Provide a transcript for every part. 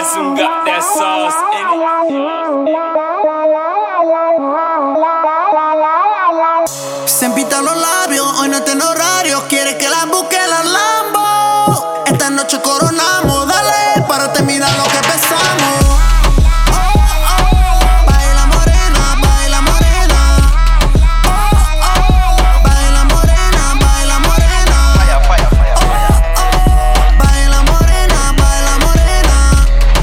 Jason got that sauce in it. Se empitan los labios, hoy no tiene horario. Quiere que la busque la Lambo. Esta noche coronamos, dale, párate, mira lo que pesamos. Baila morena, baila morena. Baila morena, baila morena. Baila morena, baila morena.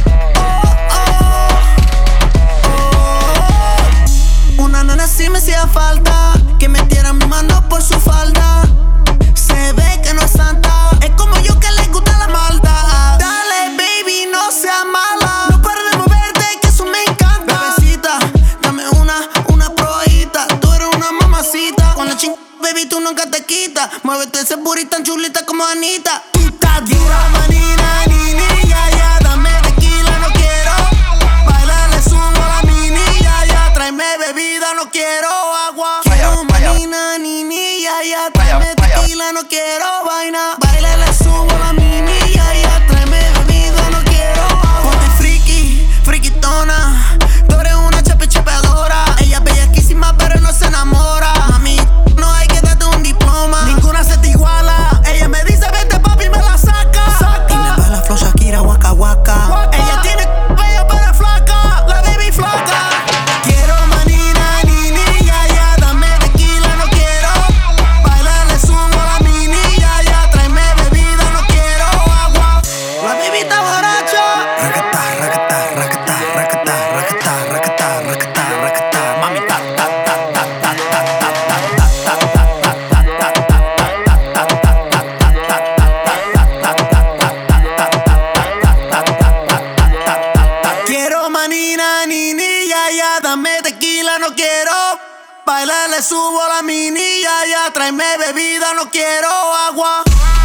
Una nena así me hacía falta, que metiera mi mano por su falda. Se ve que no es santa, es como yo que le gusta la maldad. Dale, baby, no seas mala, no pares de moverte, que eso me encanta. Bebecita, dame una probadita. Tú eres una mamacita, con la baby, tú nunca te quitas. Muévete ese booty tan chulita como Anita. Tú estás dura, manina, nini, ya, dame tequila, no quiero. Baila, le subo a la mini, ya, tráeme bebida, no quiero agua. Quiero manina, nini, ya, tráeme tequila, no quiero vaina. Baila, le subo a la mini, ya, tráeme bebida, no quiero agua. Ponte friki, friquitona. Tú eres una chapeadora. Ella es bellaquísima, pero no se enamora. Mami, no hay que darte un diploma. Ninguna se te iguala. Ella me dice, vete papi, me la saca. Y me baila flow Shakira, waka waka. Ella tiene bella pero es flaca, la baby flaca. Quiero manina, nini, ya, dame tequila, no quiero. Baila, le subo a la mini, ya, tráeme bebida, no quiero agua. La baby está borracha. Rakata, rakata, rakata, rakata, rakata, rakata, rakata, rakata. Mami, ta, ta, ta, ta, ta, ta, ta, ta, ta, quiero manina, nini, ya, dame tequila, no quiero. Bailar, le subo a la mini, ya, tráeme bebida, no quiero agua.